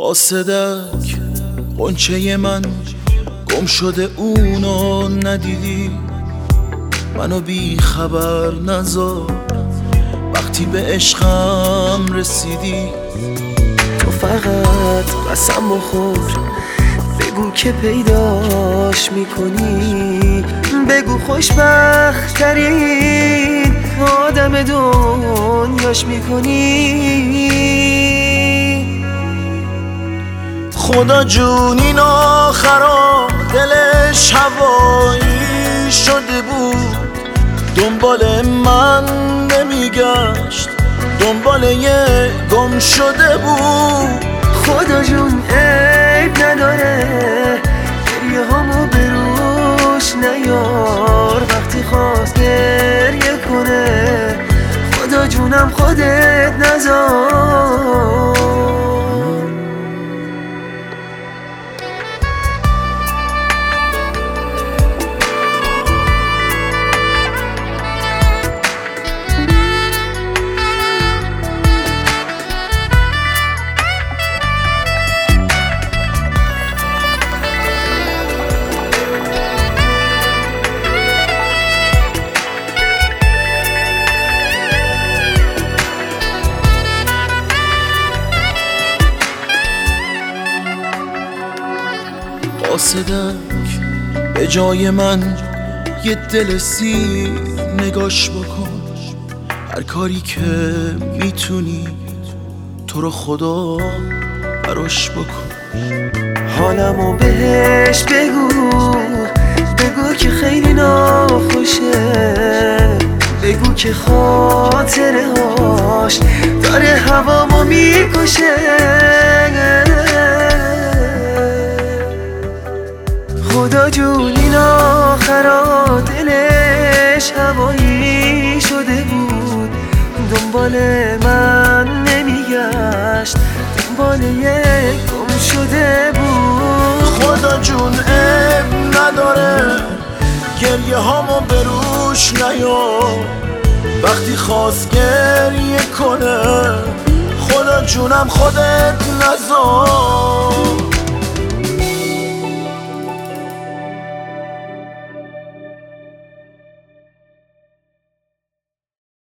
قاصدک غنچه من گم شده اونو ندیدی، منو بی خبر نذار وقتی به عشقم رسیدی. تو فقط قسم بخور، بگو که پیداش میکنی، بگو خوشبخت ترین آدم دنیاش میکنی. خدا جون این آخرا دلش هوایی شده بود، دنبال من نمیگشت، دنبال یه گم شده بود. خدا جون عیب نداره، گریه هامو بروش نیار، وقتی خواست گریه کنه خدا جونم خودت نذار. قاصدک به جای من یه دل سیر نگاش بکن، هر کاری که میتونی تو رو خدا براش بکن. حالمو بهش بگو، بگو که خیلی ناخوشه، بگو که خاطره هاش داره هوامو میکشه. خدا جون این آخرا دلش هوایی شده بود، دنبال من نمیگشت، دنبال یک گم شده بود. خدا جون عیب نداره، گریه هامو بروش نیار، وقتی خواست گریه کنه خدا جونم خودت نذار.